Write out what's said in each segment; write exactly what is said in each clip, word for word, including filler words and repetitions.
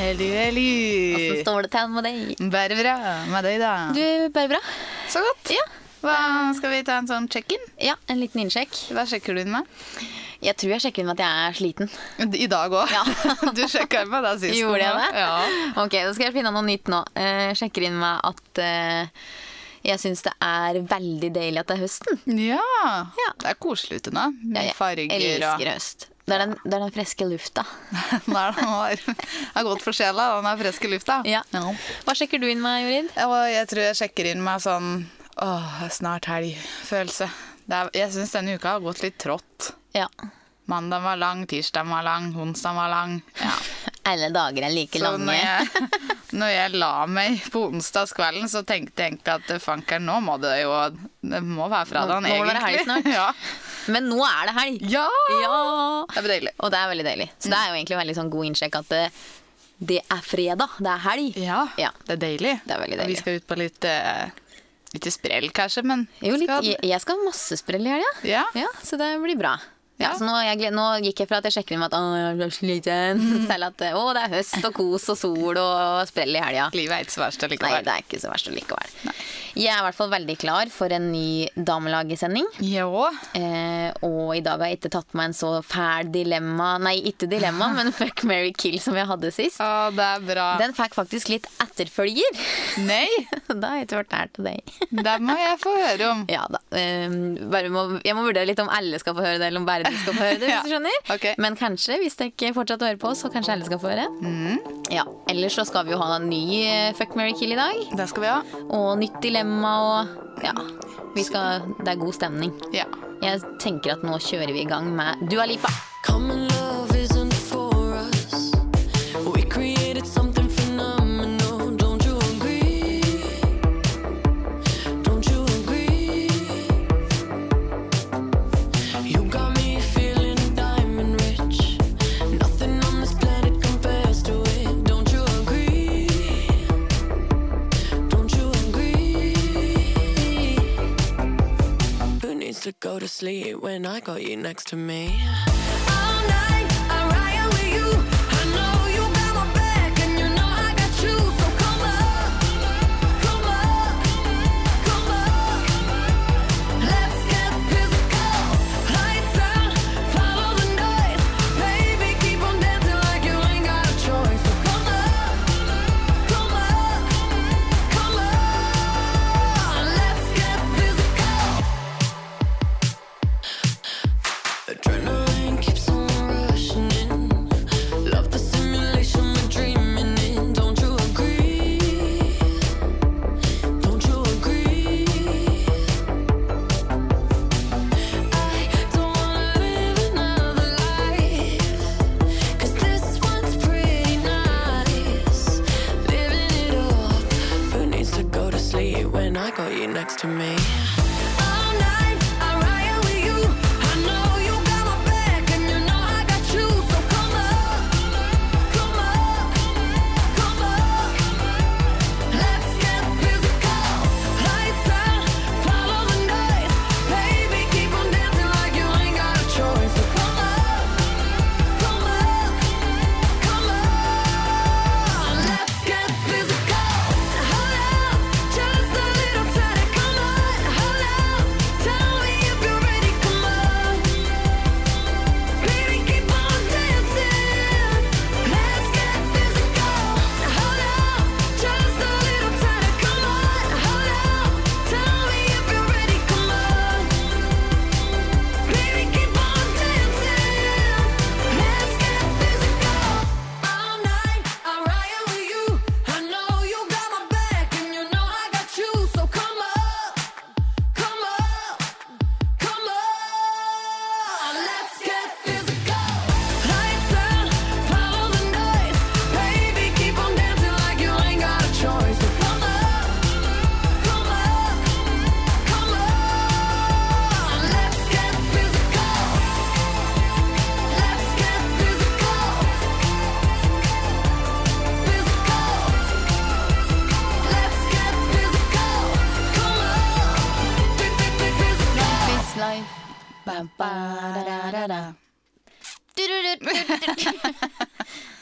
Heldig, heldig. Hvordan står det til med deg? Bare bra. Med deg da? Du, bare bra. Så godt. Ja. Hva, skal vi ta en sånn check-in? Ja, en liten innsjekk. Hva sjekker du inn med? Jeg tror jeg sjekker inn med at jeg er sliten. I dag også. Ja. Du sjekket med deg sist. Gjorde jeg det? Ja. Ok, da skal jeg finne noe nytt nå. Uh, sjekker inn med at uh, jeg synes det er veldig deilig at det er høsten. Ja, Ja. det er koselig ute nå. Med Ja, jeg farger elsker høst. Det er, den, det er den freske lufta. og... Nei, den har, har gått for sjela, den er freske lufta. Ja. Hva sjekker du inn med, Jorid? Og jeg tror jeg sjekker inn med sånn, åh, snart helg-følelse. Det er, jeg synes denne uka har gått litt trått. Ja. Mandag var lang, tirsdag var lang, onsdag var lang. Ja. Alle dager er like Så lange. når jeg, når jeg la meg på onsdagskvelden, så tenkte jeg egentlig at fanker, nå må det jo, det må være fra Nå- den nå må det egentlig. være helg snart. Ja. Men nå er det helg. Ja! Ja! Det er deilig. Og det er veldig deilig. Så det er jo egentlig veldig sånn god innsjekk at det, det er fredag, det er helg. Ja, Ja. det er deilig. Det er veldig Og deilig. vi skal ut på litt, eh, litt sprell kanskje, men... Jo, litt, skal... jeg, jeg skal ha masse sprell i helga. Ja. Ja, så det blir bra. Ja, Ja. så nå, jeg, gled- nå gikk jeg fra at jeg sjekker inn med at å, jeg er sliten, til at å, det er høst og kos og sol og sprell i helga. Livet er ikke så verst Nei, allikevel. det er ikke så verst likevel. Jeg er i hvert fall veldig klar for en ny damelagesending. Jo. Eh, og i dag har jeg ikke tatt meg en så fæl dilemma, nei, ikke dilemma, men fuck, marry, kill som jeg hadde sist. Å, det er bra. Den fikk faktisk litt etterfølger. Nei, Da har jeg ikke vært her til deg. det må jeg få høre om. Ja da. Eh, bare må, jeg må vurdere litt om alle skal få høre det, eller om bare du skal få høre det, hvis Ja, du skjønner. ok. Men kanskje, hvis dere ikke fortsetter å høre på, så kanskje alle skal få høre. Mm. Ja, ellers så skal vi jo ha en ny eh, fuck, marry, kill i dag. Det skal vi ha. Og nytt dilemma, og ja, vi skal, det er god stemning. Ja. Jeg tenker at nå kjører vi i gang med Dua Lipa. Common love isn't for us. We created something phenomenal. Don't you agree? Don't you agree? You got me feeling diamond rich. Nothing on this planet compares to it. Don't you agree? Don't you agree? Who needs to go to sleep when I got you next to me? All night, I ride with you. I know you got my back, and you know I got you. So come on, come on, come on. Let's get physical. Lights out, follow the noise. Baby, keep on dancing like you ain't got a choice. So come on, come on, come on. Let's get physical. Adrenaline keeps on rushing in. Love the simulation we're dreaming in. Don't you agree? Don't you agree? I don't wanna live another life, 'cause this one's pretty nice. Living it up. Who needs to go to sleep when I got you next to me? All night, I ride with you. I know you got my back, and you know I got you. So come on, come on, come on. Let's get physical. Lights out, follow the noise. Baby, keep on dancing like you ain't got a choice. So come on, come on, come on. Let's get physical. Hold up, just a little tighter. Come on, hold up. Tell me if you're ready. Come on, baby, keep on dancing. Let's get physical. Hold up, just a little tighter. Come on, hold up. Tell me if you're ready. Come on, baby, keep on dancing. Let's get physical. All night, I ride with you. I know you got my back, and you know I got you. So come on, come on, come on. Let's get physical. Lights out, follow the noise. Baby, keep on dancing like you ain't got a choice. So come on, come on, come on. Let's get physical. Let's get physical. Physical. Let's get physical. Come on. Physical. This life. Ba, ba, da, da, da. Du, du, du, du, du.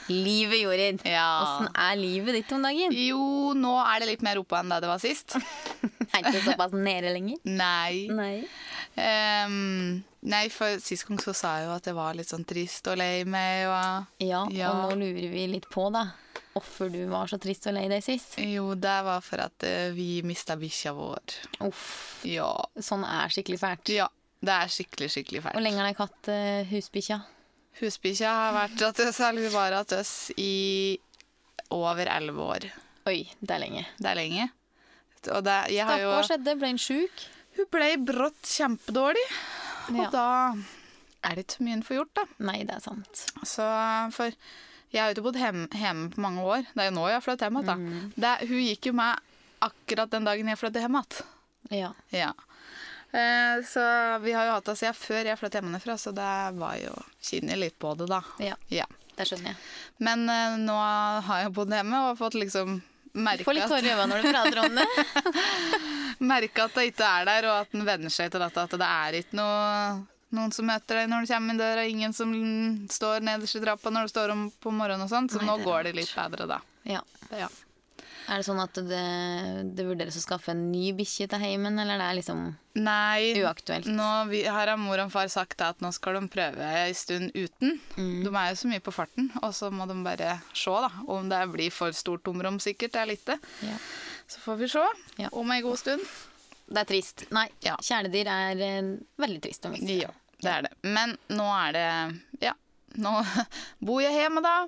Livet, Jorid. Ja. Hvordan er livet ditt om dagen? Jo, nå er det litt mer oppe enn det det var sist. Er ikke såpass nede lenger? Nei. Nei. Ehm, nei, for sist gang så sa jeg jo at jeg var litt sånn trist og lei meg. Og Ja, Ja. og nå lurer vi litt på, da. Hvorfor du var så trist og lei deg sist. jo, det var for at eh, vi mista bikkja vår. Uff, Ja. sånn er skikkelig fælt. ja. Det er skikkelig, skikkelig Hvor fælt. lenge har dere hatt uh, husbikkja? Husbikkja har vært at oss, eller var at oss i over elleve år. Oi, det er lenge. Det er lenge. Og det, jeg har jo, Hva skjedde? Ble hun sjuk? hun ble brått kjempedårlig, Ja. og da er det ikke så mye en får gjort, da. Nei, det er sant. Så for jeg har jo ikke bodd hjemme, hjemme på mange år. Det er jo nå jeg har flyttet hjem igjen, da. Mm. Det, hun gikk jo med akkurat den dagen jeg flyttet hjem igjen. Ja. Ja. Eh, så vi har jo hatt det siden før jeg flyttet hjemmefra, så det var jo kjenner litt på det, da. Ja, Ja. det skjønner jeg. Men eh, nå har jeg bodd hjemme og fått liksom Du merke får litt at, tårer i øynene når du prater om det. merke at det ikke er der, og at den venner seg til dette, at det er ikke noe, noen som møter deg når du kommer inn døra, ingen som står nederst i trappa når du står om på morgenen og sånt, så Nei, nå det er går rart. det litt bedre da. Ja. Ja. Er det sånn at det, det vurderes å skaffe en ny bikkje til heimen, eller det er liksom Nei, uaktuelt? nå vi, her har mor og far sagt at nå skal de prøve en stund uten. Mm. De er jo så mye på farten, og så må de bare se da, om det blir for stort tomrom sikkert, det er lite. Ja. Så får vi se Ja. om en god stund. Det er trist. Nei, Ja. kjæledyr er eh, veldig trist å miste. Ja, det er det. Men nå er det, ja, nå bor jeg hjemme da,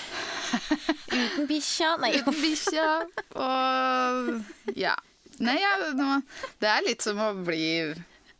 Uten bikkja. Nei, uten bikkja, og ja. Nei, ja, nå- det er litt som å bli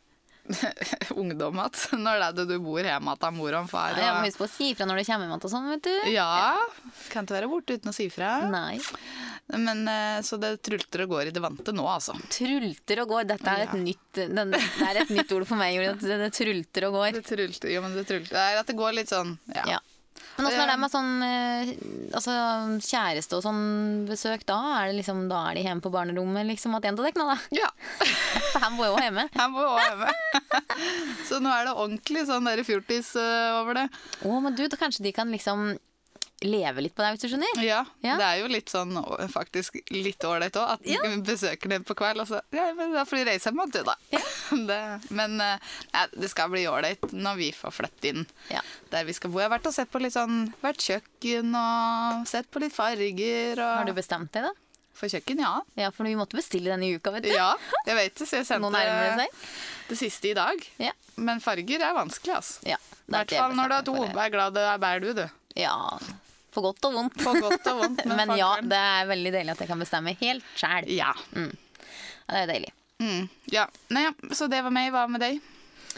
ungdom at når det er det du bor hjemme at mor og far. jeg må Og, huske på å si ifra når du kommer hjem og sånn, vet du. ja, kan ikke være borte uten å si fra. Nei. Men eh, så det trulter og går i det vante nå, altså. Trulter og går. Dette er et, Ja. nytt, den, det er et nytt ord for meg, Julie, at det, det trulter og går. Det trulter, jo, men det trulter. Det er at det går litt sånn, ja. Ja. Men åssen er det med sånn eh, altså, kjæreste og sånn besøk da? Er det liksom, da er de hjemme på barnerommet, liksom, at en av dere nå, da? Ja, For han bor jo hjemme. jeg må også hjemme. Så nå er det ordentlig sånn der fjortis eh, over det. Å, men du, da kanskje de kan liksom leve litt på deg, hvis du skjønner? Ja, Ja. det er jo litt sånn, å, faktisk litt ålreit også, at Ja. vi besøker dem på kveld, og så, ja, men da får de reise hjem, du da. Det, men eh, ja, det skal bli ålreit når vi får flytte inn Ja. der vi skal bo. Jeg har vært og sett på litt sånn, vært kjøkken og sett på litt farger. Og, Har du bestemt deg, da? For kjøkken, ja. Ja, for vi måtte bestille denne uka, vet du. Ja, jeg vet det, så jeg Nå sendte nærmer det seg. det siste i dag. Ja. Men farger er vanskelig, altså. Ja, I det er hvert det jeg fall når du har to. bestemte meg for. Vær glad det er bær du, du. Ja, for godt og vondt. På godt og vondt. Men ja, fargeren. det er veldig deilig at jeg kan bestemme helt sjæl. Ja. Ja, det er deilig. Mm, ja. Nei, ja. Så det var meg. Hva med deg?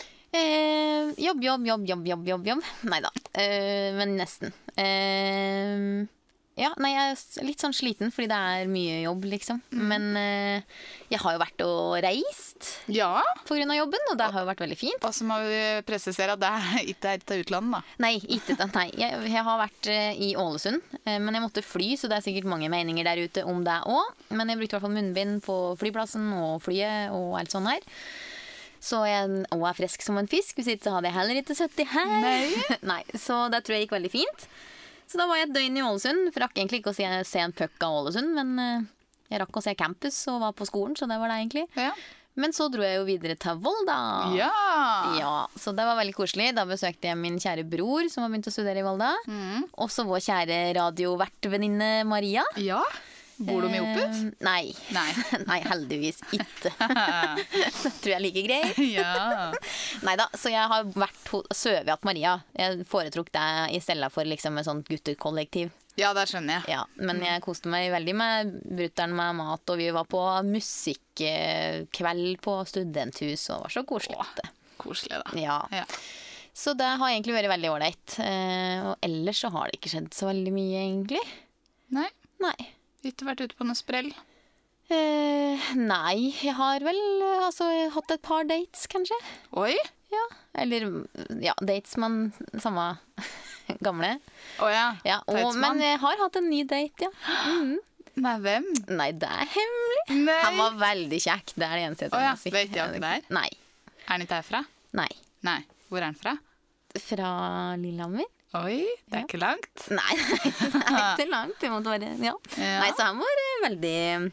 Eh, jobb, jobb, jobb, jobb, jobb, jobb, jobb. Nei da, eh, men nesten. Eh, ja, nei, jeg er litt sånn sliten, fordi det er mye jobb, liksom. Men eh, jeg har jo vært og reist Ja. på grunn av jobben, og det har jo vært veldig fint. Og så må vi presisere at det er ikke er til utlandet, da. Nei, ikke, nei. Jeg, jeg har vært eh, i Ålesund, eh, men jeg måtte fly, så det er sikkert mange meninger der ute om det òg. Men jeg brukte i hvert fall munnbind på flyplassen og flyet og alt sånn her. Så jeg og er frisk som en fisk. Hvis ikke så hadde jeg heller ikke sittet her. Nei. Nei, så det tror jeg gikk veldig fint. Så da var jeg et døgn i Ålesund. For jeg rakk egentlig ikke å se, se en puck av Ålesund, men eh, jeg rakk å se campus og var på skolen, så det var det egentlig. Ja. Men så dro jeg jo videre til Volda. Ja. Ja, så det var veldig koselig. Da besøkte jeg min kjære bror, som har begynt å studere i Volda. Mm. Også vår kjære radiovertvenninne Maria. Ja. Bor de i Opus? Eh, nei. Nei. Nei, heldigvis ikke. Det tror jeg er like greit. Ja. Neida, så jeg har vært ho- sovet hos Maria. Jeg foretrukk det i stedet for liksom et sånt guttekollektiv. Ja, det skjønner jeg. Ja, men jeg koste meg veldig med brutter'n med mat, og vi var på musikkveld på studenthus, og det var så koselig. Åh, koselig, da. Ja. Ja. Så det har egentlig vært veldig ålreit. Eh, og ellers så har det ikke skjedd så veldig mye, egentlig. Nei, Nei. ikke vært ute på noe sprell. Eh, nei, jeg har vel eh, altså, hatt et par dates, kanskje. Oi. Ja, eller ja, dates, men samme gamle. Å ja. Ja, og, Datesmann. men jeg har hatt en ny date, ja. Mhm. Nei, hvem? Nei, det er hemmelig. Nei. Han var veldig kjekk, det er det eneste jeg Å ja, trenger å si. vet jeg ikke det er? Nei, Er han ikke herfra? nei. Nei. Hvor er han fra? Fra Lillehammer. Oi, det er ikke langt. Nei, det er ikke langt. Det måtte være, ja. Ja. Nei, så han var eh, veldig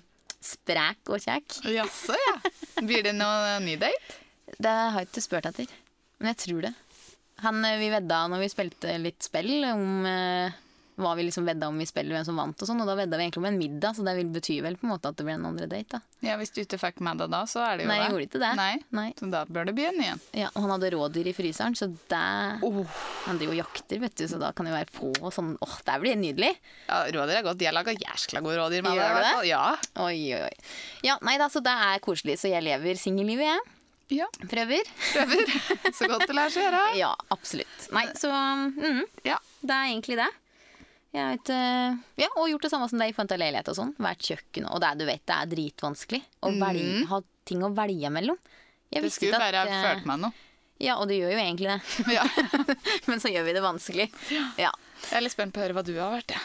sprek og kjekk. Jaså, ja. Blir det noe ny date? Det har jeg ikke spurt etter, men jeg tror det. Han, eh, vi vedda når vi spilte litt spill om eh, hva vi liksom vedda om vi spiller, hvem som vant og sånn, og da vedda vi egentlig om en middag, så det vil bety vel på en måte at det blir en andre date, da. Ja, hvis du ikke fikk med deg da, så er det jo Nei, jeg det. gjorde ikke det. Nei. Nei. Så da bør det bli en igjen. Ja, og han hadde rådyr i fryseren, så det Oh. Han driver og jakter, vet du, så da kan det jo være få og sånn. Åh, det blir nydelig. Ja, rådyr er godt. Jeg lager jæskla gode rådyr med Gjør det. i du hvert det? fall. Ja. Oi, oi, oi. Ja, nei da, så det er koselig, så jeg lever singellivet, jeg. Ja, Prøver. prøver. Så godt det lar seg gjøre. Ja, absolutt. Nei, så mm, Ja. det er egentlig det. Jeg vet, eh, ja, og gjort det samme som deg i Fanta leilighet og sånn. Vært kjøkken, og det er, du vet, det er dritvanskelig å velge, ha ting å velge mellom. Jeg Det visste skulle ikke bare at, ha eh, følt meg noe. Ja, og det gjør jo egentlig det. Ja. Men så gjør vi det vanskelig. Ja. Jeg er litt spent på å høre hva du har vært. Ja.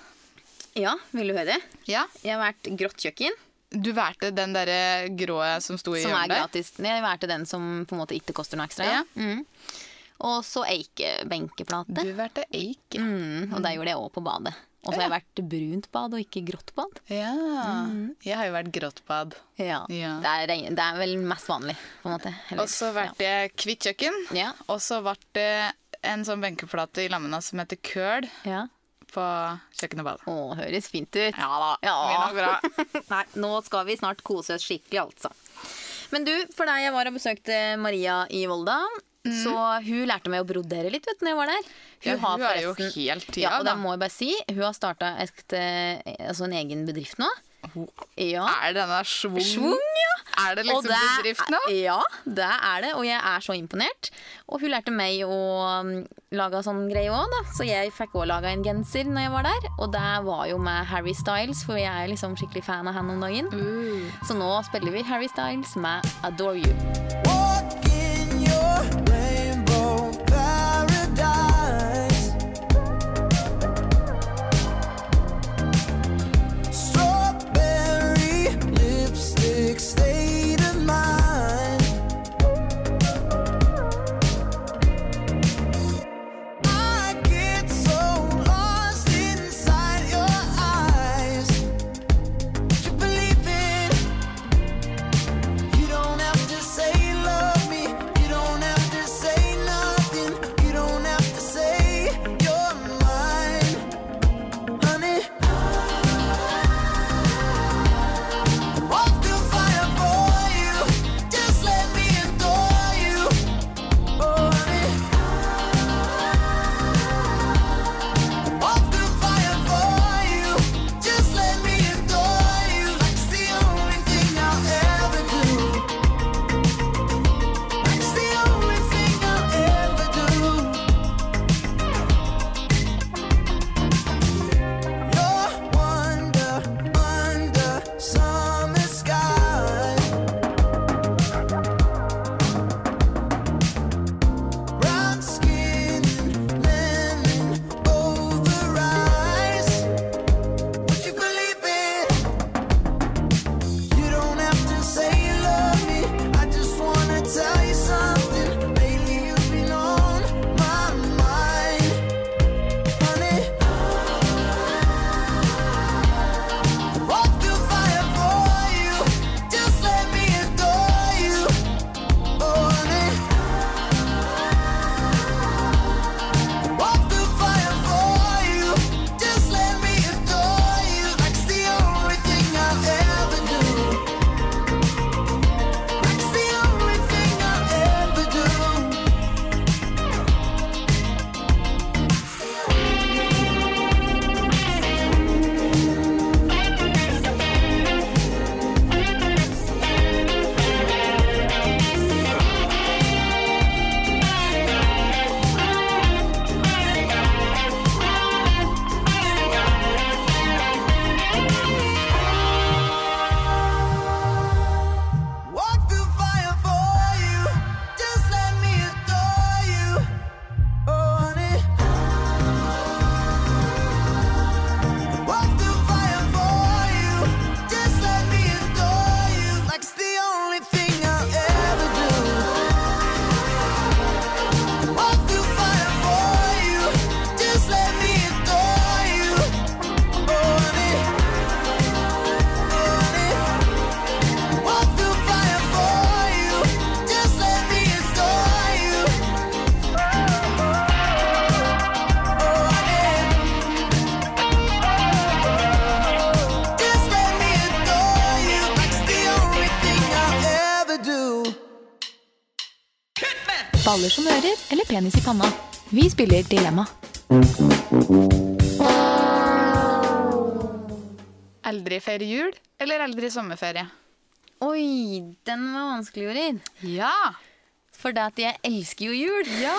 Ja, vil du høre det? Ja. Jeg har vært grått kjøkken, Du valgte den der grå som sto i som er hjørnet der. gratis. Jeg valgte den som på en måte ikke koster noe ekstra. Ja. Mm. Og så eike-benkeplate. Du valgte eik. Mm, og det gjorde jeg også på badet. Og så har jeg vært brunt bad og ikke grått bad. Ja. Jeg har jo vært grått bad. Ja, Ja. Det, er, regn- det er vel mest vanlig, på en måte. Eller- Og så ble det hvitt kjøkken. Ja. Og så ble det en sånn benkeplate i lammene som heter køl Ja. på kjøkken og bad. Å, høres fint ut. Ja da, Ja. blir nok bra. Nei, nå skal vi snart kose oss skikkelig, altså. Men du, for deg jeg var og besøkte Maria i Volda, så hun lærte meg å brodere litt, vet du, når jeg var der. Ja, hun er jo forresten- helt tida, ja, og da. det må jeg bare si. Hun har starta altså en egen bedrift nå. Ja. Er det denne svung? Schwung, ja. Er det Og liksom bedrift nå? Ja, det er det, og jeg er så imponert. Og hun lærte meg å um, lage sånn greie òg, da. Så jeg fikk òg laga en genser når jeg var der. Og det var jo med Harry Styles, for jeg er liksom skikkelig fan av han om dagen. Uh. Så nå spiller vi Harry Styles med Adore You. Walk in your rainbow paradise. Strawberry lipstick state of mind. I get so lost inside your eyes. To believe it, you don't have to say love me baller som ører eller penis i panna. Vi spiller Dilemma. Aldri feire jul eller aldri sommerferie? Oi, den var vanskelig, Jorid. Ja! For det at jeg elsker jo jul. Ja!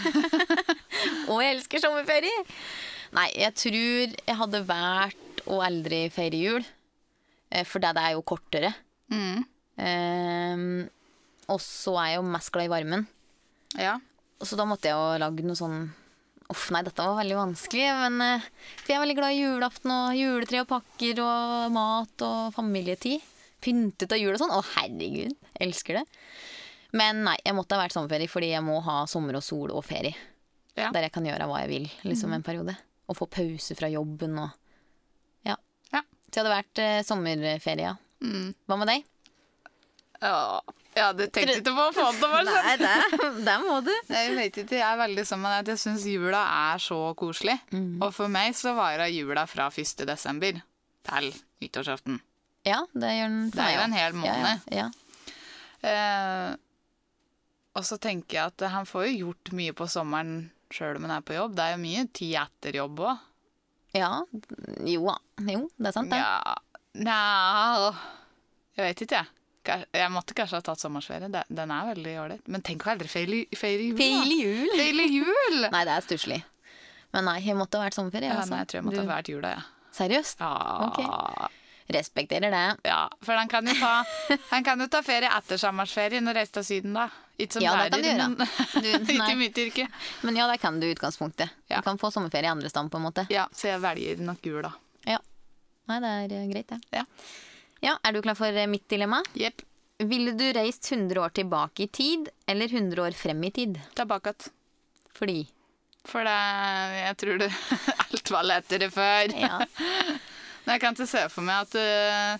Og jeg elsker sommerferie. Nei, jeg tror jeg hadde vært å aldri feire jul. eh, For det er jo kortere. Mm. Ehm, og så er jeg jo mest glad i varmen. Ja. Og så da måtte jeg jo lage noe sånn. Uff, nei, dette var veldig vanskelig. Men, eh, for jeg er veldig glad i julaften og juletre og pakker og mat og familietid. Pyntet av jul og sånn. Å, herregud, elsker det. Men nei, jeg måtte ha vært sommerferie fordi jeg må ha sommer og sol og ferie. Ja. Der jeg kan gjøre hva jeg vil liksom en periode. Og få pause fra jobben og ja. Ja. Så jeg hadde vært eh, sommerferie, ja. Mm. Hva med deg? Ja, jeg hadde tenkt ikke på å få det over sånn. Nei, der, der må du. Jeg vet ikke, jeg er veldig sånn med at jeg synes jula er så koselig. Og for meg så varer jula fra første desember til nyttårsaften. Ja, det gjør den for Det er meg jo også. en hel måned. Ja, ja, Eh, og så tenker jeg at han får jo gjort mye på sommeren selv om han er på jobb. Det er jo mye tid etter jobb også. ja. Jo da. Jo, det er sant det. Ja, nja, jeg vet ikke jeg. Ka- Jeg måtte kanskje ha tatt sommersferie. Det- Den er veldig ålreit. Men tenk å aldri feire feire jul. da. Feil jul. Feire jul! Nei, det er stusslig. Men nei, jeg måtte ha vært sommerferie. Ja, altså. nei, jeg tror jeg måtte Du- ha vært jula, ja. Seriøst? Ja. Respekterer det. Ja, for han kan jo ta, han kan jo ta ferie etter sommersferien og reise til Syden da. Ikke som Ja, det kan lærer, du gjøre. men Du, ikke nei. i mitt yrke. Men ja, det kan du i utgangspunktet. Ja. Du kan få sommerferie i andre stand på en måte. Ja, så jeg velger nok jula. Ja. Nei, det er eh, greit det. Ja. Ja, er du klar for eh, mitt dilemma? Jepp, Ville du reist hundre år tilbake i tid, eller hundre år frem i tid? tilbake. Fordi? For det, jeg tror det, alt var lettere før. Ja. Men jeg kan ikke se for meg at, eh,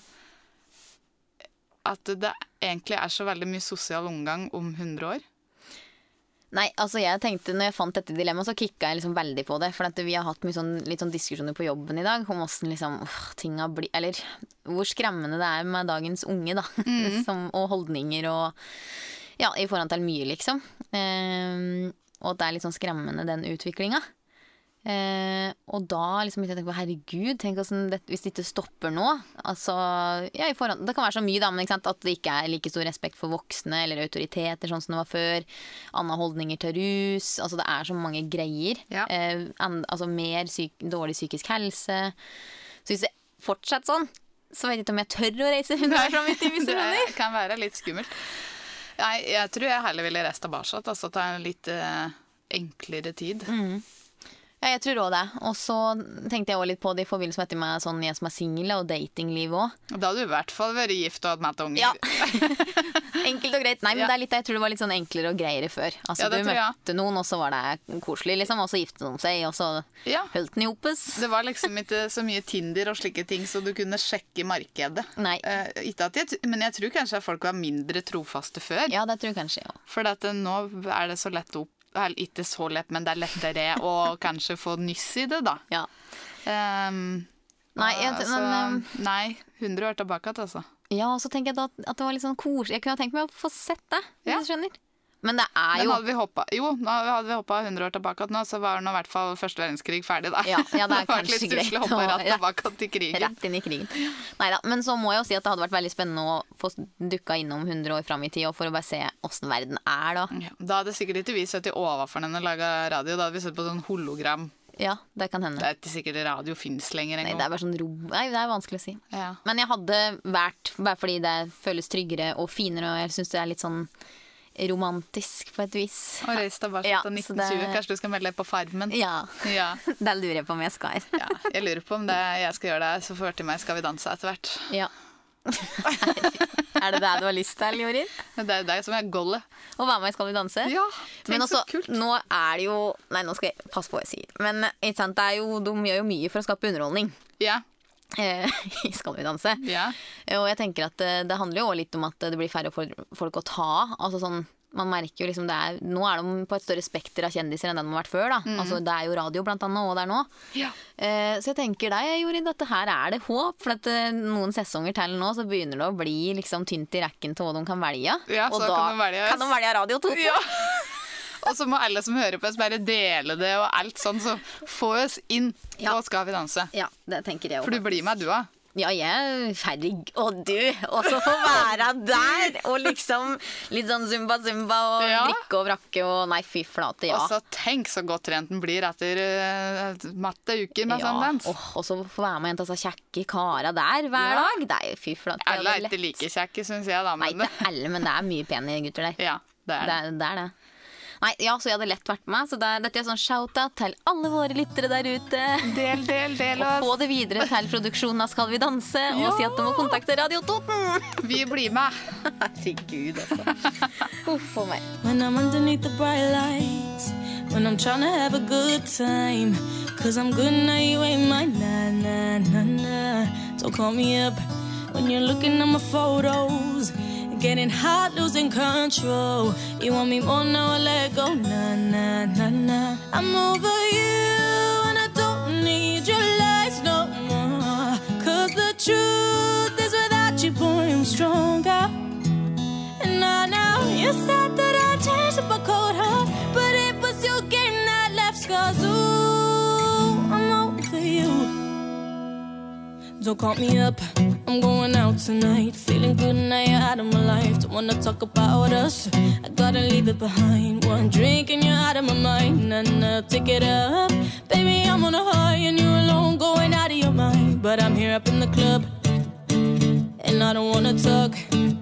at det egentlig er så veldig mye sosial omgang om hundre år. Nei, altså jeg tenkte, når jeg fant dette dilemmaet, så kikket jeg liksom veldig på det. For at vi har hatt mye sånn, litt sånn diskusjoner på jobben i dag, om hvordan liksom, øh, ting har blitt, eller hvor skremmende det er med dagens unge da. Som, og holdninger og, ja, i forhold til mye liksom. Ehm, og at det er litt sånn skremmende den utviklingen. Eh, og da liksom begynte jeg å tenke på, herregud, tenk hvordan det, hvis det ikke stopper nå. Altså, ja, i forhold, det kan være så mye da, men ikke sant, at det ikke er like stor respekt for voksne eller autoriteter sånn som det var før. Andre holdninger til rus. Altså det er så mange greier. Ja. Eh, and, altså mer syk, dårlig psykisk helse. Så hvis det fortsetter sånn, så vet jeg ikke om jeg tør å reise hundre år fram i tid, hvis du det skjønner. kan være litt skummelt. Nei, jeg tror jeg heller ville reist tilbake, altså ta en litt eh, enklere tid. Ja, jeg tror også det. Og så tenkte jeg også litt på det i forbindelse med meg sånn jeg som er single og datingliv også. Da hadde du i hvert fall vært gift og hatt matt unger. Ja. Enkelt og greit. Nei, men Ja. det er litt, jeg tror det var litt sånn enklere og greiere før. Altså, Ja, det du tror jeg. møtte noen, og så var det koselig, liksom. Og så giftet de seg, og så Ja. holdt den i hopes. Det var liksom ikke så mye Tinder og slike ting, så du kunne sjekke markedet. Nei. Eh, ikke at jeg, t- men jeg tror kanskje at folk var mindre trofaste før. Ja, det tror jeg kanskje, ja. For at det, nå er det så lett opp, eller ikke så lett, men det er lettere å kanskje få nyss i det, da. Ja. Ehm, Nei, jeg, altså, men, um, nei, hundre år tilbake, altså. ja, og så tenker jeg da at det var litt sånn koselig. Jeg kunne ha tenkt meg å få sett det, hvis Ja. du skjønner. Men det er Men jo hadde vi hoppet, jo, nå hadde vi hoppa hundre år tilbake nå, så var nå i hvert fall første verdenskrig ferdig, da. Ja, ja, det er var kanskje litt greit stusslig å hoppe å- rett tilbake til krigen. rett inn i krigen. Neida, men så må jeg jo si at det hadde vært veldig spennende å få dukka innom hundre år fram i tid, og for å bare se hvordan verden er da. Ja, da hadde sikkert ikke vi sittet overfor den og laga radio, da hadde vi sett på sånn hologram. Ja, det kan hende. Det er ikke sikkert radio finnes lenger Nei, engang. det er bare sånn ro... Nei, det er vanskelig å si. Ja. Men jeg hadde vært, bare fordi det føles tryggere og finere, og jeg synes det er litt sånn romantisk på et vis. Og reis tilbake Ja, til så nitten det- tjue. Kanskje du skal melde deg på Farmen? Ja, Ja. det lurer jeg på om jeg skal. ja. Jeg lurer på om det jeg skal gjøre det, så får til meg Skal vi danse etter hvert. Ja. Er det det du har lyst til, Jorid? Men det er det som er gollet. Å være med i Skal vi danse? Ja, Men tenk så også, kult. nå er det jo Nei, nå skal jeg passe på hva jeg sier. Men ikke sant, det er jo, de gjør jo mye for å skape underholdning Ja, eh, i Skal vi danse. ja. Og jeg tenker at det, det handler jo også litt om at det blir færre for, folk å ta. Altså sånn, man merker jo liksom det er, nå er de på et større spekter av kjendiser enn den de har vært før. Da. Altså, det er jo radio blant annet, og det er nå. Ja. Eh, så jeg tenker deg, Jorid, at her er det håp. For at eh, noen sesonger til nå så begynner det å bli liksom tynt i rekken til hva de kan velge. Ja, og så da kan de velge- kan de velge Radio Toten. Ja. Og så må alle som hører på oss bare dele det og alt sånn, så få oss inn. Ja. Så skal vi danse. Ja, det tenker jeg også. For du blir med, du også. Ja, jeg herregud. Og du, også få være der. Og liksom litt sånn zumba-zumba og Ja. vrikke og vrakke og nei, fy flate, ja. Og så tenk så godt trent den blir etter uh, matte uker med Ja, sånn dans. åh, og så få være med en av disse kjekke kara der hver Ja. dag. Det er jo fy flate. det Alle er er ikke lett. like kjekke, synes jeg da. Nei, Men ikke alle, men det er mye pene gutter der. ja, det er Det det. er det. Er det. Nei, ja, så jeg hadde lett vært med. Så det, er- dette er sånn shout-out til alle våre lyttere der ute. Del, del, del Og få oss. det videre til produksjonen av Skal vi danse, og si at de må kontakte Radio Toten. Vi blir med. Herregud, altså. Uff for meg. When I'm underneath the bright lights, when I'm trying to have a good time, cause I'm good now, you ain't mine, nah, nah, nah, nah. Don't call me up when you're looking at my photos, getting hot, losing control. You want me more now, I let go, nah, nah, nah, nah. I'm over you and I don't need your lies no more, cause the truth is without you, boy, I'm stronger. And I know you said that I changed up a cold heart, but it was your game that left scars. Ooh, I'm over you. Don't call me up, I'm going out tonight, feeling good now you're out of my life. Don't wanna talk about us, I gotta leave it behind. One drink and you're out of my mind, nah, nah, take it up. Baby, I'm on a high and you're alone, going out of your mind. But I'm here up in the club, and I don't wanna talk,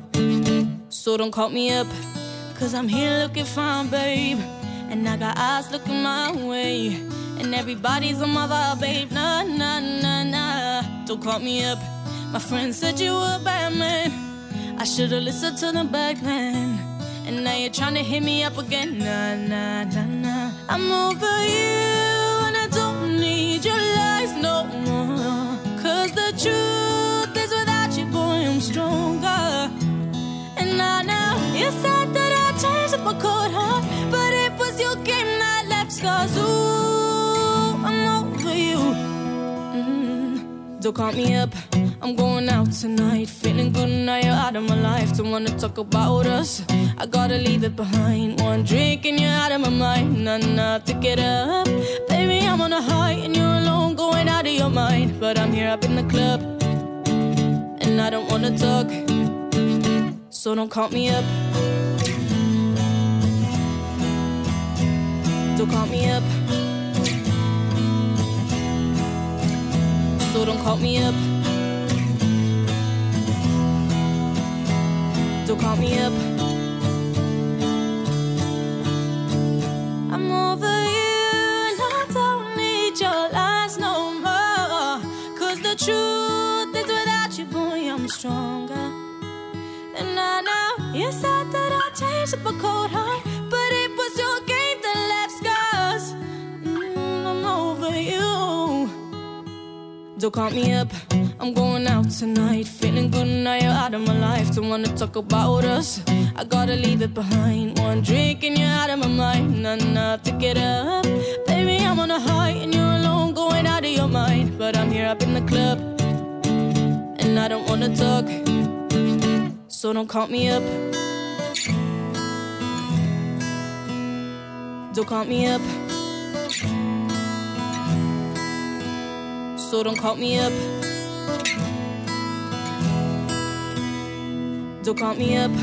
so don't call me up, cause I'm here looking fine, babe. And I got eyes looking my way, and everybody's on my vibe, babe. Nah, nah, nah, nah, don't call me up. My friend said you were a bad man, I should've listened to them back then. And now you're trying to hit me up again. Nah, nah, nah, nah, I'm over you and I don't need your lies no more, cause the truth is without you, boy, I'm stronger. And I know you said that I changed up a cold heart, but it was your game that left scars. Ooh, I'm over you. Mm. Don't call me up, I'm going out tonight, feeling good now you're out of my life. Don't wanna talk about us, I gotta leave it behind. One drink and you're out of my mind, nah, nah, take it up. Baby, I'm on a high and you're alone, going out of your mind. But I'm here up in the club, and I don't wanna talk, so don't call me up. Don't call me up, so don't call me up. Don't call me up. I'm over you and I don't need your lies no more, cause the truth is without you, boy, I'm stronger. And I know you said that I changed up a cold heart, but it was your game that left scars. Mm, I'm over you. Don't call me up, I'm going out tonight, feeling good now you're out of my life. Don't wanna talk about us, I gotta leave it behind. One drink and you're out of my mind, nah, nah, take it up. Baby, I'm on a high and you're alone, going out of your mind. But I'm here up in the club, and I don't wanna talk, so don't call me up. Don't call me up, so don't call me up. Don't call me up,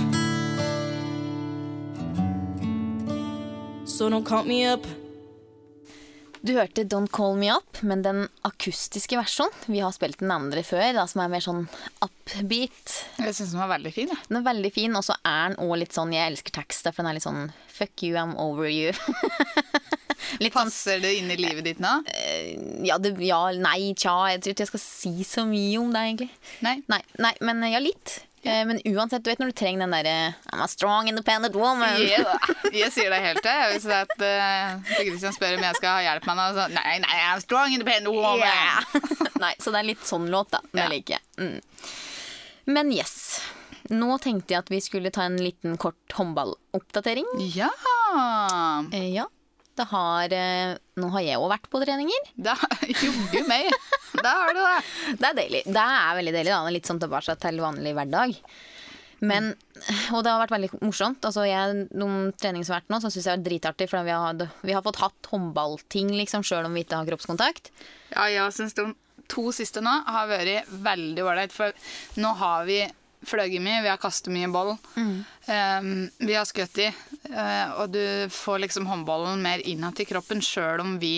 so don't call me up. Du hørte Don't Call Me Up, men den akustiske versjonen. Vi har spilt den andre før, da, som er mer sånn upbeat. Jeg synes den var veldig fin, jeg. Den er veldig fin, og så er den også litt sånn, jeg elsker teksten, for den er litt sånn, fuck you, I'm over you. Litt sånn, Passer det inn i livet ditt nå? ja, det, ja, nei, tja, jeg tror ikke jeg skal si så mye om det egentlig. Nei. Nei, nei, men ja, litt. Eh, Men uansett, du vet når du trenger den der I'm a strong independent woman. Yeah. Jeg sier det helt til. Hvis det er at uh, Christian spør om jeg skal ha hjelp med noe, så nei, nei, I'm strong independent woman. Yeah. Nei, så det er litt sånn låt da. Det Ja. liker jeg. Mm. Men yes, nå tenkte jeg at vi skulle ta en liten kort håndballoppdatering. Ja. Eh, ja, det har, eh, nå har jeg også vært på treninger. Da jobber jo meg. Da har du det. Det er deilig. Det er veldig deilig da, litt sånn tilbake til vanlig hverdag. Men, og det har vært veldig morsomt. Altså jeg, de treninger som har vært nå, så synes jeg det har vært dritartig, for vi har, vi har fått hatt håndballting, liksom, selv om vi ikke har kroppskontakt. Ja, jeg synes de to siste nå har vært veldig ålreit, for nå har vi fløyet mye, vi har kastet mye boll, mm. um, vi har skutt i, uh, og du får liksom håndbollen mer innad til kroppen, selv om vi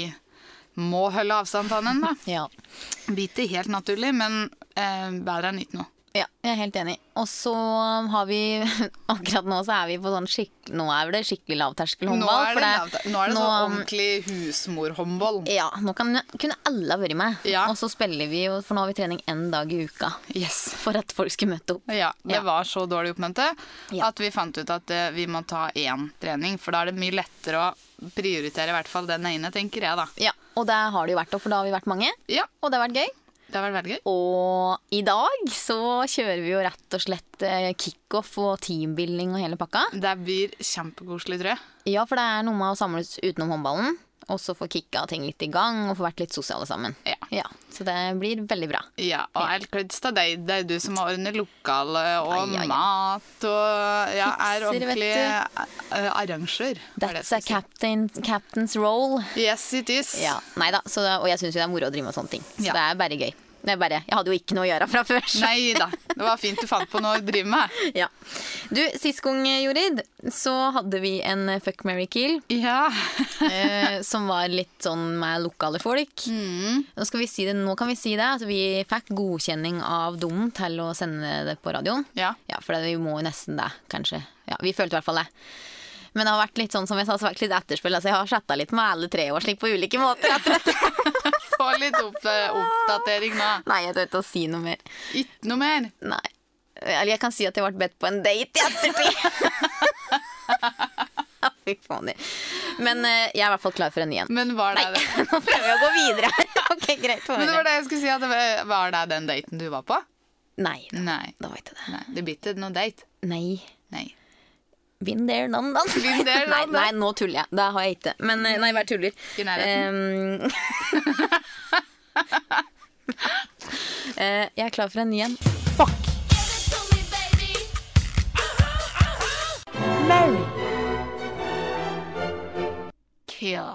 må holde avstand til den, da. Ja. Biter helt naturlig, men uh, bedre enn ikke noe. Ja, jeg er helt enig. Og så har vi, akkurat nå så er vi på sånn skikkelig, nå er det skikkelig lavterskelhåndball. Nå er det, det, lavter, nå er det nå, sånn ordentlig husmorhåndball. Ja, nå kan, kunne alle være med. Ja. Og så spiller vi, for nå har vi trening en dag i uka. Yes. For at folk skulle møte opp. Ja, det Ja. var så dårlig oppmøte Ja. at vi fant ut at eh, vi må ta én trening, for da er det mye lettere å prioritere i hvert fall den ene, tenker jeg da. Ja, og det har det jo vært, for da har vi vært mange, Ja, og det har vært gøy. det har vært veldig gøy. Og i dag så kjører vi jo rett og slett eh, kickoff og teambuilding og hele pakka. Det blir kjempekoselig, tror jeg. Ja, for det er noe med å samles utenom håndballen, og så få kicka ting litt i gang, og få vært litt sosiale sammen. Ja. Så det blir veldig bra. Ja, og Elklødstad, det det er du som har ordnet lokale og Ai, ai, ai. mat, og ja, er Fikser, vet ordentlig du. eh, arrangør. er det That's jeg a skal si. captain, captain's role. Yes, it is. Ja, neida, så det, og jeg synes jo det er moro å drive med sånne ting. Så Ja. det er bare gøy. Det er bare, jeg hadde jo ikke noe å gjøre fra før. så- Nei da, det var fint du fant på noe å drive med. Ja. Du, sist gang, Jorid, så hadde vi en Fuck, Marry, Kill, Ja. eh, som var litt sånn med lokale folk. Mm. Nå, skal vi si det, nå kan vi si det, at vi fikk godkjenning av Dom til å sende det på radioen. Ja. Ja, for det, vi må jo nesten det, kanskje. Ja, vi følte i hvert fall det. Men det har vært litt sånn, som jeg sa, så har det vært litt etterspill. Altså, jeg har chatta litt med alle tre år, slik på ulike måter. etter dette. Få litt opp, oppdatering nå. Nei, jeg tør ikke å si noe mer. Ikke noe mer. Nei. Eller jeg kan si at jeg ble bedt på en date i ettertid. Fy faen. Men eh, jeg er i hvert fall klar for en ny en. Men var det Nei, det? nå prøver jeg å gå videre her. Ok, greit. få Men det høre. var det jeg skulle si, at det var, var det den daten du var på? Nei, da, Nei. da var ikke det. Nei, det blir ikke noe date. Nei. Nei. Been there, done that. Been there, nei, done nei, that. nå tuller jeg. Det har jeg ikke. Men eh, nei, bare tuller. I nærheten. Um, eh, jeg er klar for en ny en. Kill.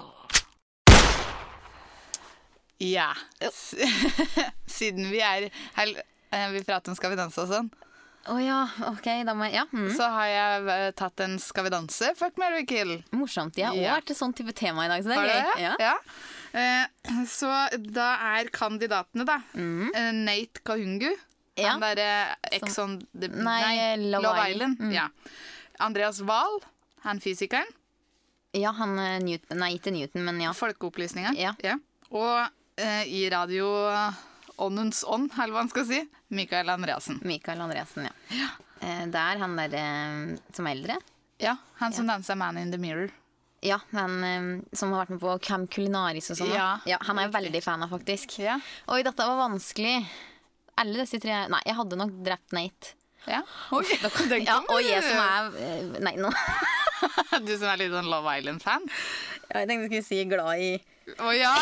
Ja. S- Siden vi er hel, eh, vi prater om Skal vi danse og sånn, Å ja, ok, da må jeg Ja, mm. så har jeg eh, tatt en Skal vi danse, fuck, marry, kill. morsomt. Jeg har Ja. også vært et sånn type tema i dag, så det Har er du gøy. det? Ja. Ja. Eh, så da er kandidatene, da. Eh, Nate Kahungu. Ja. Han derre Ex on the Nei, Love Island. Mm. Ja. Andreas Wahl, han fysikeren. Ja, han eh, Newton Nei, ikke Newton, men ja. Folkeopplysningen. Ja. Og eh, i radio Åndens ånd, eller hva han skal si, Mikael Andreassen. Mikael Andreassen, ja. Eh, det er han der eh, som er eldre. Ja, han som danser Man in the Mirror. Ja, han eh, som har vært med på Camp Culinaris og sånn. da. Ja, ja, han er jeg riktig. veldig fan av, faktisk. Ja. Oi, dette var vanskelig. Alle disse tre Nei, jeg hadde nok drept Nate. Ja. Oi, den Ja, kom, og jeg du. som er eh, Nei, nå Du som er litt sånn Love Island-fan. Ja, jeg tenkte jeg skulle si glad i Å ja!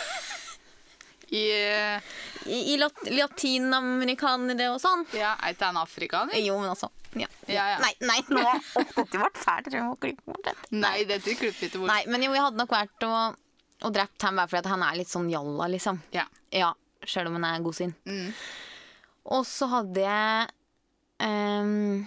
I eh, I, i lat latinamerikanere og sånn. Ja, er ikke han afrikaner? Jo, men altså ja. Ja, ja. Nei, nei, nå Dette ble fælt. Jeg tror jeg må klippe bort dette. Nei, dette klipper vi ikke bort. Nei, men jo, jeg hadde nok vært og, og drept ham bare fordi han er litt sånn jalla, liksom. Ja. Ja, selv om han er god sin. Mm. Og så hadde jeg ehm,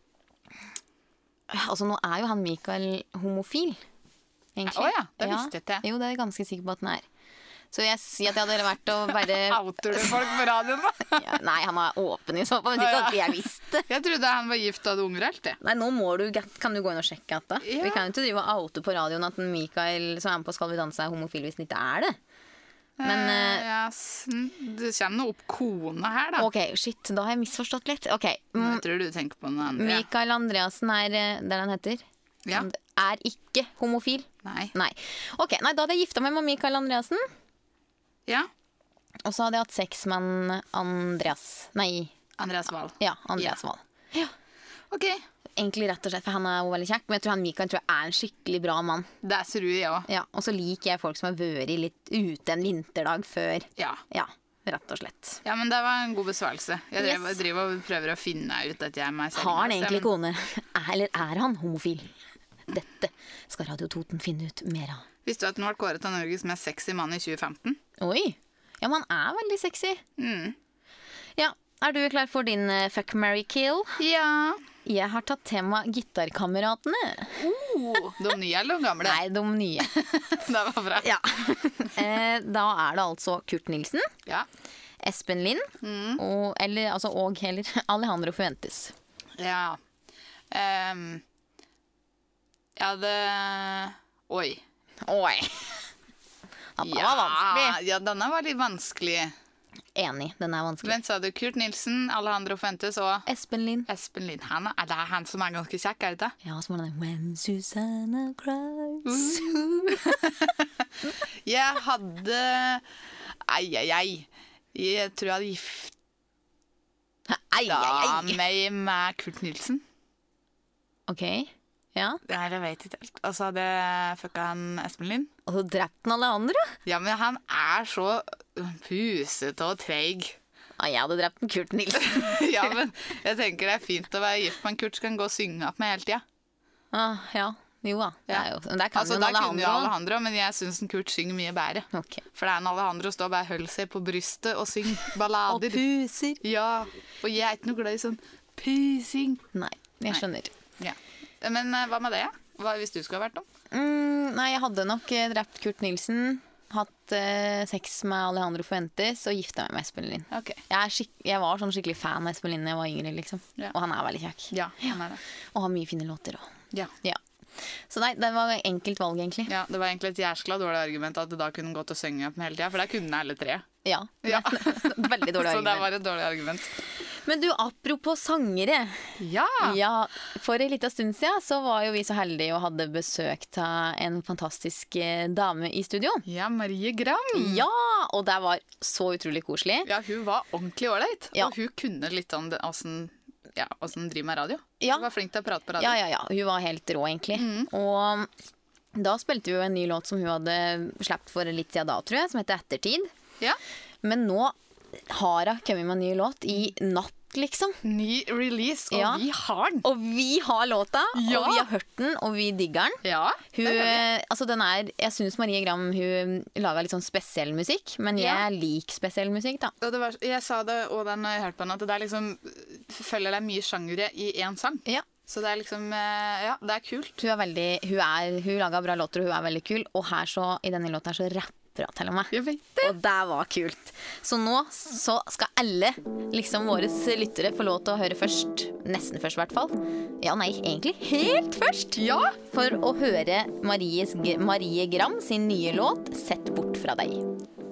Altså, nå er jo han Mikael homofil, egentlig. Å ja, det visste ikke jeg. Jo, det er jeg ganske sikker på at han er. Så jeg sier at jeg hadde vært å være Outer du folk på radioen, da? ja, Nei, han er åpen i så fall, men ikke at jeg visste. Jeg trodde han var gift og hadde unger helt, jeg. Nei, nå må du, kan du gå inn og sjekke dette. Ja. Vi kan jo ikke drive og oute på radioen at Mikael som er med på Skal vi danse er homofil hvis han ikke er det. Men Eh, eh, ja, sn- det kommer noe opp kone her, da. ok, shit, da har jeg misforstått litt. Ok, mm, Jeg tror du tenker på noe annet. Mikael Andreassen er eh, det han heter. Ja. Han er ikke homofil. Nei. Nei. Ok, nei, da hadde jeg gifta meg med Mikael Andreassen. Ja. Og så hadde jeg hatt sex med en Andreas. Nei, Andreas Wahl. ja, Andreas Wahl. Ja. OK. Egentlig rett og slett, for han er jo veldig kjekk. Men jeg tror han Mikael tror jeg er en skikkelig bra mann. Det tror jeg òg. Ja, og så liker jeg folk som har vært litt ute en vinterdag før. Ja. Ja, rett og slett. Ja, men det var en god besvarelse. Jeg driver, Yes. driver og prøver å finne ut at jeg er meg selv. Har han Så, egentlig men- kone? Eller er han homofil? Dette skal Radio Toten finne ut mer av. Visste du at han ble kåret til Norges mest sexy mann i tjue femten? Oi, ja, man er veldig sexy. Mm. Ja, er du klar for din uh, fuck, marry, kill? Ja. Jeg har tatt tema gitarkameratene. Oh, de nye eller de gamle? Nei, de nye. Det var bra. Ja. eh, da er det altså Kurt Nilsen, Ja. Espen Lind og, eller, altså, og heller Alejandro Fuentes. Ja. Ehm, ja, det Oi. Oi. Dette var vanskelig. Ja, denne var litt vanskelig. Enig, den er vanskelig. Hvem sa du? Kurt Nilsen, Alejandro Fuentes og Espen Lind. Espen Lind. Han er, er det han som er ganske kjekk, er det ikke? Ja, som var den When Susanna cries. Jeg hadde Ei, ei, ei. Jeg tror jeg hadde gifta Ei, ei, ei. meg med Kurt Nilsen. Ok, ja. Nei, jeg vet ikke helt. Og så hadde jeg fucka han Espen Lind. Og så drepte han Alejandro. Ja, men han er så pusete og treig. Ja, jeg hadde drept en Kurt Nilsen. Ja, men jeg tenker det er fint å være gift med en Kurt som kan gå og synge opp med hele tida. Ah, ja, jo da. Det er jo, men der kan Altså, jo der kunne jo Alejandro. Alejandro, men jeg syns en Kurt synger mye bedre. Ok. For det er en Alejandro står bare holder seg på brystet og synger Og ballader. puser. Ja, og jeg er ikke noe glad i sånn pusing. Nei, jeg skjønner. Ja. Men eh, hva med det? Hva hvis du skulle ha vært om? Mm, nei, jeg hadde nok eh, drept Kurt Nilsen, hatt eh, sex med Alejandro Fuentes og gifta meg med Espen Lind. Ok. Jeg, er skikk jeg var sånn skikkelig fan av Espen Lind da jeg var yngre, liksom. Ja. Og han er veldig kjekk. Ja, han er det. Og har mye fine låter også. Ja. Ja. Så nei, det var et enkelt valg, egentlig. Ja, det var egentlig et jæskla dårlig argument at du da kunne gått og synge opp med hele tida, for der kunne alle tre. Ja. Ja. Veldig dårlig Så det argument. var et dårlig argument. Men du, apropos sangere. Ja! Ja, for en liten stund siden så var jo vi så heldige og hadde besøk av en fantastisk eh, dame i studio. Ja, Marie Gram. Ja, og det var så utrolig koselig. Ja, hun var ordentlig ålreit. Ja. Og hun kunne litt om det, åssen ja, hvordan hun driver med radio. Ja. Hun var flink til å prate på radio. Ja, ja, ja. Hun var helt rå, egentlig. Og da spilte vi jo en ny låt som hun hadde sluppet for litt siden da, tror jeg, som heter Ettertid. Ja. Men nå har hun kommet med en ny låt i natt, liksom. Ny release, og Ja. vi har den. Og vi har låta, Ja. og vi har hørt den, og vi digger den. Ja, Hun, det gjør vi. altså den er, jeg synes Marie Gram hun lager litt sånn spesiell musikk, men jeg Ja. liker spesiell musikk, da. Og det var, jeg sa det, og den har jeg hørt på den, at det er liksom følger deg mye sjangere i én sang. Ja. Så det er liksom eh, Ja, det er kult. Hun er veldig, hun, er, hun lager bra låter, og hun er veldig kul. Og her så, i denne låta her så rapper hun til og med. Jeg vet det. Og det var kult. Så nå så skal alle liksom våre lyttere få lov til å høre først. Nesten først, i hvert fall. Ja, nei, egentlig helt først. Ja. For å høre Maries, Marie Gram sin nye låt 'Sett bort fra deg'.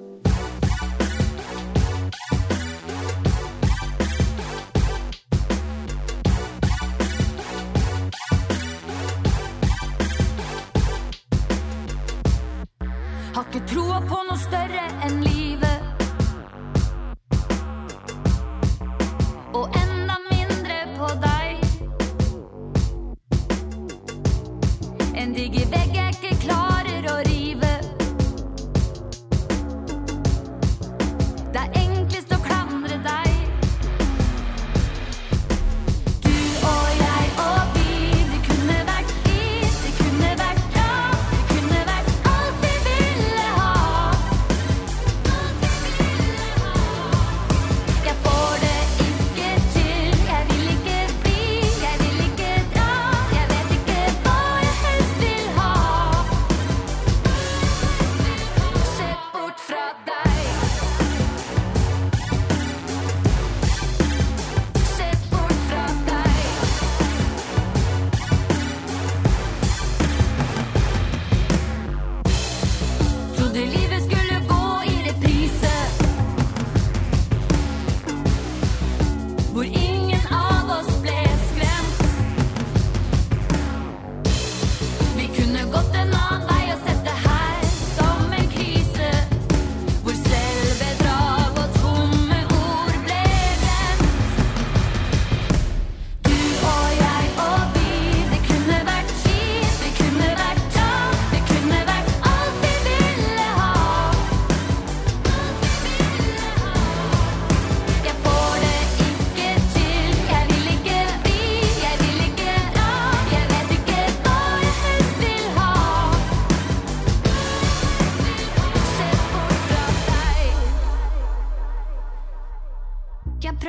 Har ikke troa på noe større enn livet. Og enda mindre på deg. En diger vegg jeg ikke klarer å rive. Det er enklest å klandre deg. Du og jeg og vi, det kunne vært fint, det kunne vært bra, det kunne vært alt vi ville ha. Jeg får det ikke til, jeg vil ikke bli, jeg vil ikke dra, jeg vet ikke hva jeg helst vil ha.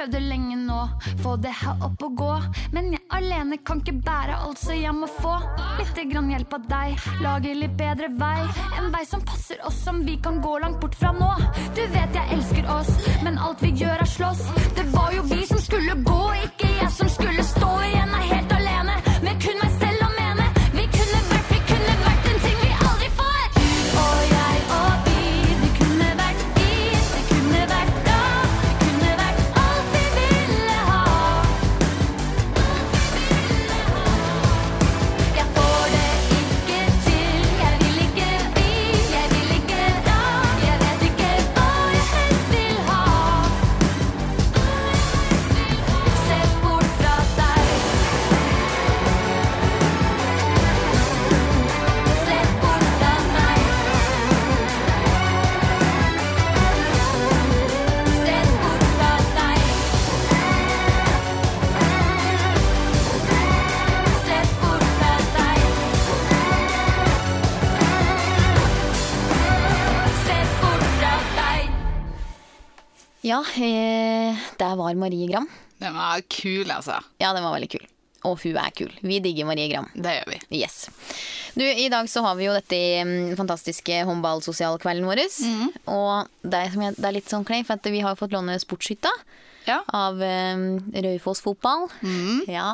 prøvde lenge nå, få det her opp og gå. Men jeg alene kan ikke bære alt, så jeg må få litt grann hjelp av deg. Lage litt bedre vei, en vei som passer oss, som vi kan gå langt bort fra nå. Du vet jeg elsker oss, men alt vi gjør er slåss. Det var jo vi som skulle gå, ikke jeg som skulle stå igjen er helt alene. Med kun meg selv å mene. Vi kunne vært, vi kunne vært en ting vi aldri får. Du og jeg og vi, det kunne vært is, det kunne vært da, det kunne vært alt vi ville ha. Jeg får det ikke til, jeg vil ikke bli, jeg vil ikke da, jeg vet ikke hva jeg helst vil ha. Se bort fra deg. Se bort fra meg. Se bort fra deg. Se bort fra deg. Se bort fra deg. Ja, eh, der var Marie Gram. Den var kul, altså. Ja, den var veldig kul. Og hun er kul. Vi digger Marie Gram. Det gjør vi. Yes. Du, i dag så har vi jo dette mm, fantastiske håndballsosialkvelden vår. Og det er, som jeg, det er litt sånn klein, for at vi har jo fått låne sportshytta Ja. av um, Raufoss fotball. Ja.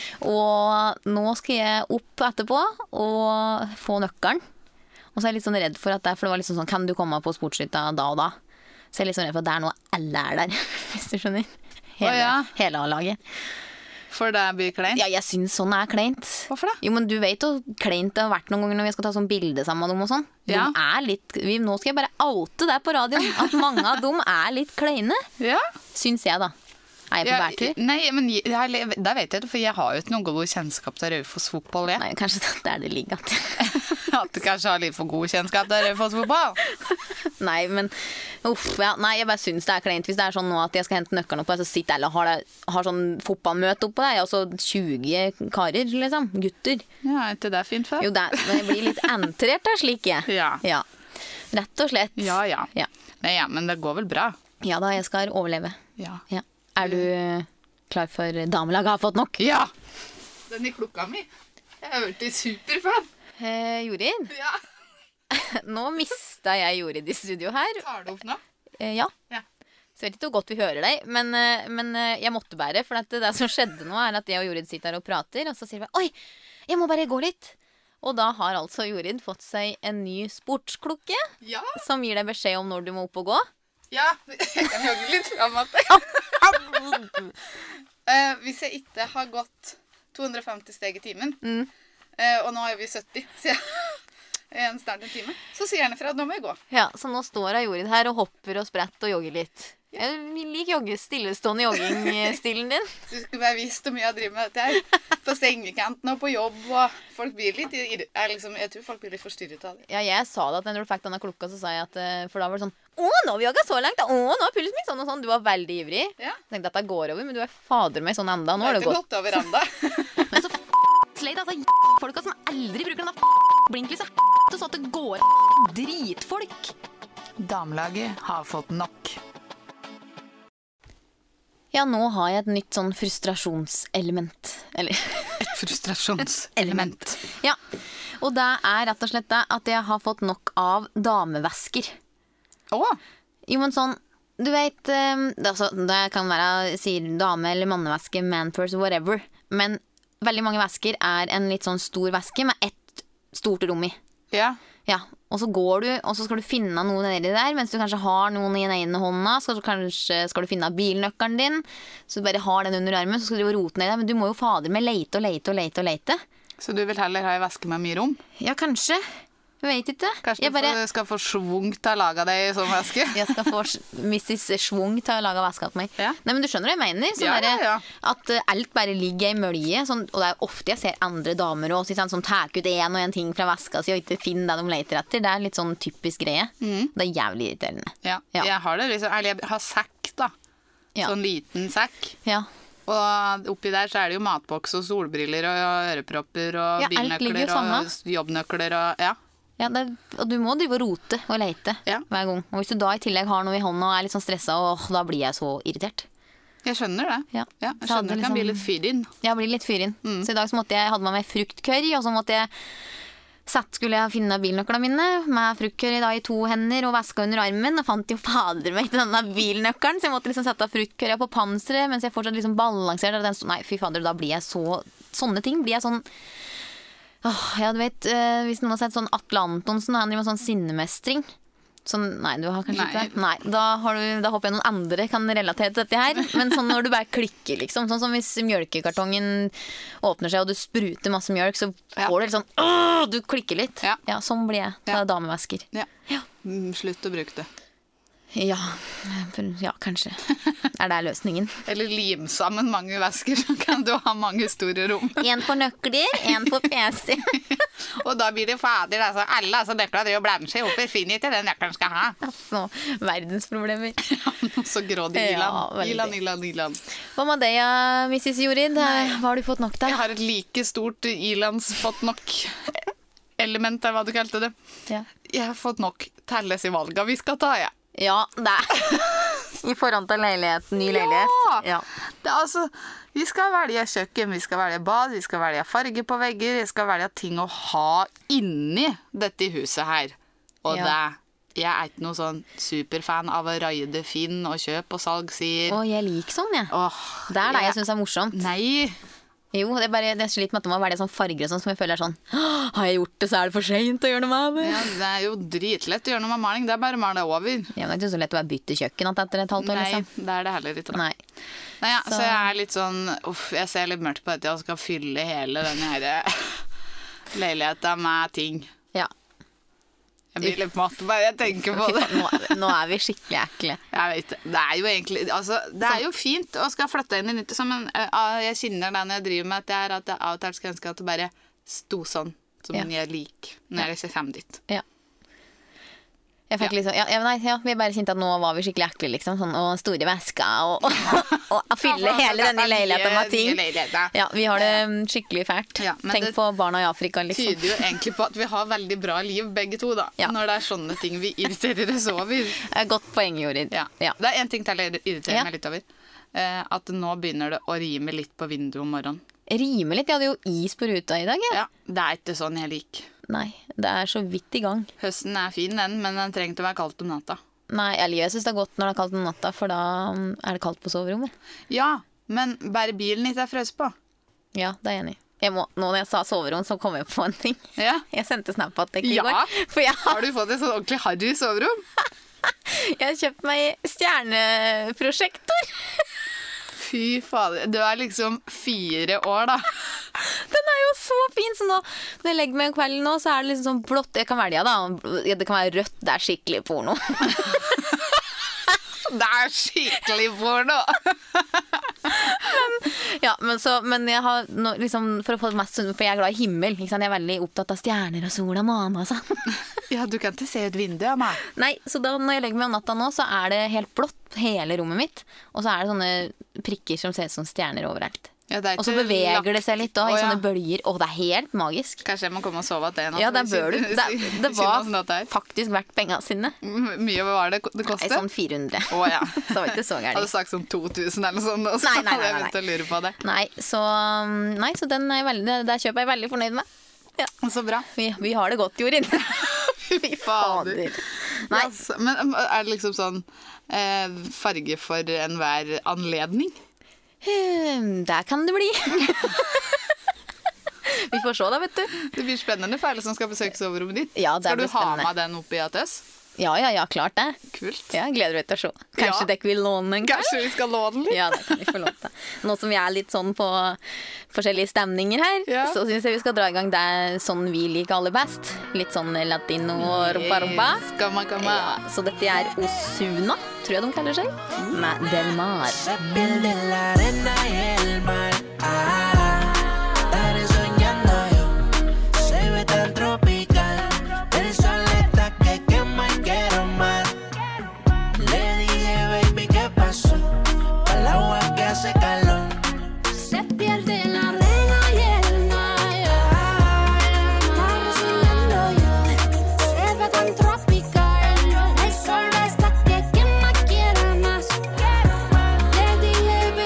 Og nå skal jeg opp etterpå og få nøkkelen. Og så er jeg litt sånn redd for at det, for det var liksom sånn, kan du komme på sportshytta da og da? Så jeg er litt sånn redd for at det er noe alle er der, hvis du skjønner. Hele, Å, ja. hele A-laget. For det blir kleint. Ja, jeg synes sånn er kleint. Hvorfor det? Jo, men du vet jo kleint det har vært noen ganger når vi skal ta sånn bilde sammen med dem og sånn. De Ja. er litt, vi, nå skal jeg bare oute det på radioen, at mange av dem er litt kleine. Ja. Syns jeg da. Er jeg på Ja, bærtur? nei, men jeg, jeg, det vet jeg det, for jeg har jo ikke noe god kjennskap til Raufoss fotball, jeg. Nei, kanskje det er der det ligger at. At du kanskje har litt for god kjennskap til Raufoss fotball. Nei, men uff, ja, nei, jeg bare syns det er kleint. Hvis det er sånn nå at jeg skal hente nøkkelen opp, så sitter alle og har, det, har sånn fotballmøte oppå deg, og så tjue karer, liksom. Gutter. Ja, er ikke det fint for? Jo, det, er- men jeg blir litt entrert da, slik jeg. Ja. Ja. Rett og slett. Ja, ja. Ja. Nei, ja, men det går vel bra. Ja da, jeg skal overleve. Ja. Ja. Er du eh, klar for damelaget har fått nok? Ja! Den i klokka mi. Jeg har vært superfan. Eh, Jorid, Ja. nå mista jeg Jorid i studio her. Tar det opp nå? Eh, ja. Ja. Så jeg vet ikke hvor godt vi hører deg, men, eh, men eh, jeg måtte bare, for at det som skjedde nå er at jeg og Jorid sitter her og prater, og så sier vi, oi, jeg må bare gå litt. Og da har altså Jorid fått seg en ny sportsklokke, Ja. som gir deg beskjed om når du må opp og gå. Ja. Jeg kan jogge litt fram at Eh, Hvis jeg ikke har gått to hundre og femti steg i timen, Mm. eh, og nå er vi sytti, så jeg en snart en time, så sier han ifra at nå må jeg gå. Ja, så nå står jeg Jorid her og hopper og spretter og jogger litt. Jeg liker jogge, stillestående joggingstilen din. Du skulle bare visst hvor mye jeg driver med dette her. På sengekanten og på jobb, og folk blir litt, irri- er liksom, jeg tror folk blir litt forstyrret av det. Ja, jeg sa det at når du fikk denne klokka, så sa jeg at eh, for da var det sånn, å, nå har vi jogget så langt, da. Å, nå er pulsen min sånn og sånn. Du var veldig ivrig. Ja. Jeg tenkte at det går over, men du er fader meg sånn enda. Nå Det har er det ikke gått. gått over enda. Men så f*** sleit, altså, folka som aldri bruker denne f*** blinklyset, f*** så at det går dritfolk. Damelaget har fått nok. Ja, nå har jeg et nytt sånn frustrasjonselement. Eller, Et frustrasjonselement. ja. Og det er rett og slett det at jeg har fått nok av damevesker. Å, Jo, men sånn, du vet, eh, det, altså, det kan være, sier dame eller manneveske, manpurse, whatever. Men veldig mange vesker er en litt sånn stor veske med ett stort rom i. ja. Ja, og så går du, og så skal du finne noe nedi der, mens du kanskje har noen i den ene hånda, så kanskje skal du finne bilnøkkelen din, så du bare har den under armen, så skal du rote ned der, men du må jo fader med leite og leite og leite og leite. Så du vil heller ha en veske med mye rom? Ja, kanskje. Jeg vet ikke. Kanskje Jeg du bare... får, skal få svung til å lage deg i sånn veske? Jeg skal få missus Schwung til å lage veska til meg. Ja. Nei, men du skjønner hva jeg mener? Sånn Ja, derre ja, ja. At eh, alt bare ligger i mølje. Sånn, og det er ofte jeg ser andre damer også, sånn, som tar ut en og en ting fra veska si og ikke finner det de leter etter. Det er litt sånn typisk greie. Det er jævlig irriterende. Ja. Ja. Jeg har det liksom, eller jeg har sekk da. Ja. Sånn liten sekk. Ja. Og oppi der så er det jo matboks og solbriller og ørepropper og Ja, alt ligger jo bilnøkler og sammen. jobbnøkler og ja. Ja, det, og du må drive og rote og leite Ja. hver gang. Og hvis du da i tillegg har noe i hånda og er litt sånn stressa, åh, da blir jeg så irritert. Jeg skjønner det. Ja. Ja, jeg Så hadde skjønner det kan bli liksom- litt fyr inn. Jeg blir litt fyr inn. Mm. Så i dag så måtte jeg, hadde med meg fruktkurry, og så måtte jeg Sett skulle jeg finne bilnøklene mine med fruktkurry da i to hender og veska under armen, og fant jo fader meg til denne bilnøkkelen, så jeg måtte liksom sette fruktkurry på panseret mens jeg fortsatt liksom balanserte. og Den, sto- nei, fy fader, da blir jeg så Sånne ting blir jeg sånn åh, ja, du vet, eh, hvis noen har sett sånn Atle Antonsen, han driver med sånn sinnemestring. Sånn, nei, du har kanskje Nei. ikke det? Nei, da, har du, da håper jeg noen andre kan relatere til dette her. Men sånn når du bare klikker, liksom. Sånn som hvis mjølkekartongen åpner seg, og du spruter masse mjølk, så Ja. får du litt sånn åh, du klikker litt. Ja. Ja, sånn blir jeg. Det Ja. er damevesker. Ja. Mm, Slutt å bruke det. Ja, ja, kanskje. Er det løsningen? Eller lim sammen mange vesker, så kan du ha mange store rom. En for nøkler, en for P C. Og da blir det fader, altså alle altså, nøkler driver og blander seg opp. Jeg finner ikke den nøkkelen skal ha. Så, verdensproblemer. Så grådig Ja, Ilan. veldig. Ilan, Ilan, Ilan. Hva med deg, ja, missus Jorid? Hva har du fått nok til? Jeg har et like stort Ilans fått nok element, er hva du kalte det. Ja. Jeg har fått nok til alle disse valgene vi skal ta, jeg. Ja, det er I forhold til leilighet, ny leilighet. Ja. Det er altså, vi skal velge kjøkken, vi skal velge bad, vi skal velge farge på vegger, vi skal velge ting å ha inni dette huset her. Og Ja. det, jeg er ikke noe sånn superfan av å raide Finn og kjøp og salg, sier. Og jeg liker sånn, jeg. Åh, Det er det jeg jeg- syns er morsomt. Nei, Jo, det er bare, det sliter med at det må være det sånn farger og sånn som jeg føler er sånn «Åh, har jeg gjort det, så er det for sent å gjøre noe med det. ja, det er jo dritlett å gjøre noe med maling, det er bare å male det over. Ja, men det er ikke så lett å bare bytte kjøkken at etter et halvt år, Nei, liksom. det er det heller ikke. da. Nei. Nei, ja, så. Så- jeg er litt sånn, uff, jeg ser litt mørkt på dette, jeg skal fylle hele denne her leiligheten med ting. Ja. Jeg blir litt matt bare jeg tenker på det. Nå, nå er vi skikkelig ekle. Jeg vet det. Det er jo egentlig, altså, det er jo fint å skal flytte inn i nytt, men uh, jeg kjenner det når jeg driver med dette her, at jeg av og til skulle ønske at det bare sto sånn, som Ja. jeg liker, når jeg ikke kommer dit. Ja. Jeg fikk Ja. liksom, ja, ja, nei, ja, vi bare kjente at nå var vi skikkelig ekle, liksom. Sånn, og store vesker, og, og, og fylle hele denne leiligheten med ting. Ja, vi har det skikkelig fælt. Ja, men Tenk det på barna i Afrika, liksom. Tyder jo egentlig på at vi har veldig bra liv, begge to, da. Ja. Når det er sånne ting vi irriterer oss over. Det er Godt poeng, Jorid. Ja. Ja. Det er en ting til jeg irriterer Ja. meg litt over. Eh, at nå begynner det å rime litt på vinduet om morgenen. Rime litt. Jeg hadde jo is på ruta i dag, jeg. Ja, det er ikke sånn jeg liker. Nei, det er så vidt i gang. Høsten er fin, den, men den trenger ikke å være kaldt om natta. Nei, eller jeg syns det er godt når det er kaldt om natta, for da mm, er det kaldt på soverommet. Ja, men bare bilen ikke er frøst på. Ja, det er jeg enig i. Jeg må, nå når jeg sa soverom, så kom jeg på en ting. Ja. Jeg sendte snap på at det ikke Ja. går. For jeg har, Har du fått et sånn ordentlig harry soverom? jeg har kjøpt meg stjerneprosjektor. Fy fader, du er liksom fire år, da. Den er jo så fin, så nå når jeg legger meg om kvelden nå, så er det liksom sånn blått. Jeg kan velge, da. Ja, det kan være rødt. Det er skikkelig porno. Det er skikkelig porno. Ja, men, så, men jeg har nå, liksom, for å få det mest sunn, for jeg er glad i himmel. Ikke sant? Jeg er veldig opptatt av stjerner og sol og måne og sånn. Ja, du kan ikke se ut vinduet, Emma. Nei, så da når jeg legger meg om natta nå, så er det helt blått hele rommet mitt. Og så er det sånne prikker som ser ut som stjerner overalt. Ja, det er Og så ikke beveger lagt- det seg litt da, i Å, ja. sånne bølger. Å, det er helt magisk. Kanskje jeg må komme og sove at det er noe. Ja, det bør du. Det, det var faktisk verdt pengene sine. Mye var det det Nei, kostet? sånn fire hundre. Å, ja. Så det var ikke så Jeg hadde gærent. sagt sånn to tusen eller noe sånt, og så Nei, nei, nei, hadde jeg nei, begynt å lure på det. Nei, så, nei, så den er jeg veldig, det kjøper jeg veldig fornøyd med. Ja. Så bra. Vi, vi har det godt, Jorid. Fy fader. Nei. Ja, så- men er det liksom sånn eh, farge for enhver anledning? Hmm, Der kan det bli. Vi får se da, vet du. Det blir spennende for alle som skal besøke soverommet ditt. Ja, det skal blir du ha spennende. med den oppi at oss? Ja, ja, ja, klart det. Kult. Ja, gleder meg til å se. Kanskje Ja. dere vil låne en kveld? Kanskje vi skal låne den litt? Ja, det kan vi få lov til. Nå som vi er litt sånn på forskjellige stemninger her, Ja. så synes jeg vi skal dra i gang det sånn vi liker aller best. Litt sånn latino rumpa rumpa. Yes, Gamma, gamma. Ja, så dette er Osuna, tror jeg de kaller seg, med Del Mar. Se pierde en la arena y el mar. Ah, estaré soñando yo. Se ve tan tropical. El sol está que quema y quiero más. Le dije, baby, ¿qué pasó? Al agua que hace calor. Se pierde en la arena y el mar. Estaré soñando yo. Se ve tan tropical. El sol está que quema, quiero más. Le dije,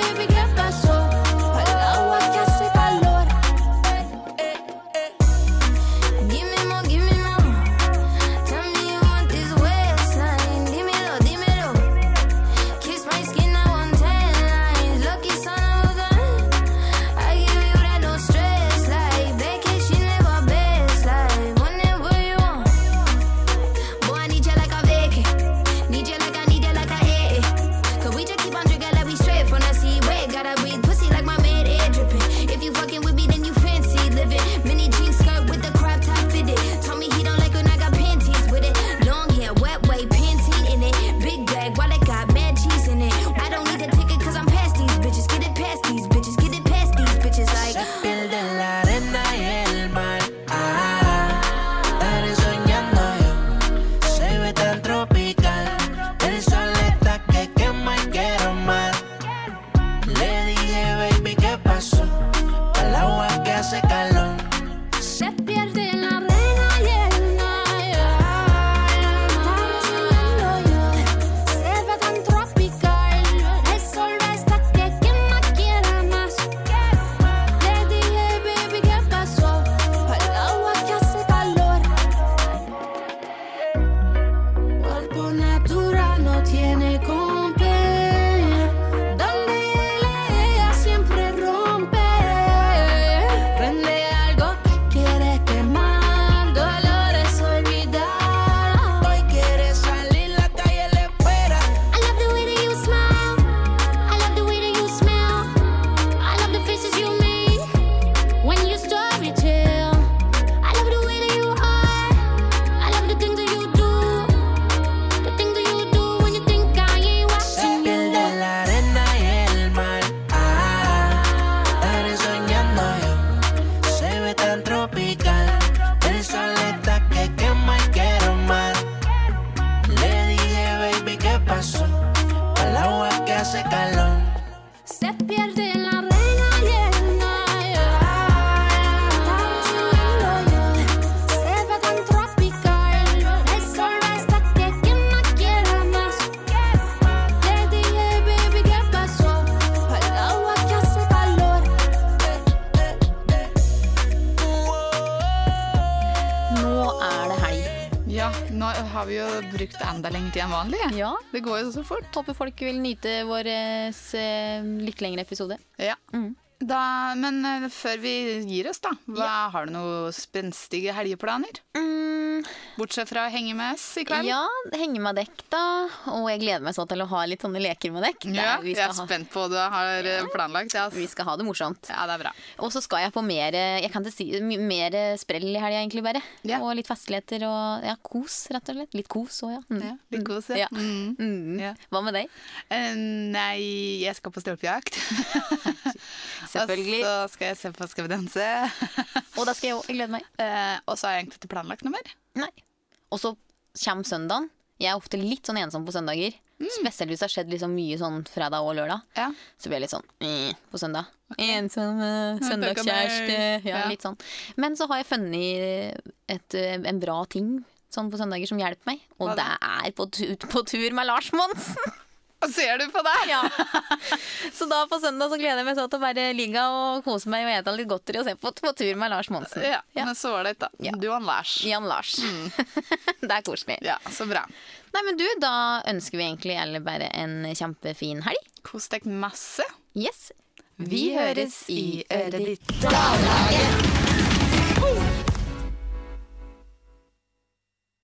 har vi jo brukt enda lenger tid enn vanlig. Ja. Det går jo så fort. Håper folk vil nyte vår eh, litt lengre episode. Ja. Mm. Da, men eh, før vi gir oss, da, hva, har du noen spenstige helgeplaner? Mm, Bortsett fra å henge med oss i kveld? ja, henge med dekk da. Og jeg gleder meg så til å ha litt sånne leker med dekk. Det er- Ja, vi, jeg er skal ha, spent på hva du har eh, planlagt. Ja, ass. vi skal ha det morsomt. Ja, det er bra. Og så skal jeg på mer, jeg kan ikke si, my- mer sprell i helga egentlig bare. Ja. Og litt festligheter og ja, kos rett og slett. Litt kos også, ja. Mm. Ja, litt kos, Ja. ja. Mm. Mm. Ja. Hva med deg? Eh, nei, jeg skal på stølpejakt. Selvfølgelig. Og så skal jeg se på Skal vi danse. Og da skal jeg òg. Jeg gleder meg. Eh, og så har jeg egentlig ikke planlagt noe mer. Nei. Og så kommer søndagen. Jeg er ofte litt sånn ensom på søndager. Mm. Spesielt hvis det har skjedd liksom mye sånn fredag og lørdag. Ja. Så blir jeg litt sånn eh, på søndag. Ensom eh, søndagskjæreste. Ja, Ja. litt sånn. Men så har jeg funnet et, eh, en bra ting sånn på søndager som hjelper meg. Og Hva det da? er på, tu på tur med Lars Monsen. Og ser du på deg? Ja. Så da på søndag så gleder jeg meg så til å bare ligge og kose meg og ete litt godteri og se på, på tur med Lars Monsen. Ja, Ja. men så ålreit, da. Ja. Du og Lars. Jan Lars. Det er koselig. Ja, så bra. Nei, men du, da ønsker vi egentlig alle bare en kjempefin helg. Kos deg masse. Yes. Vi høres i øret ditt.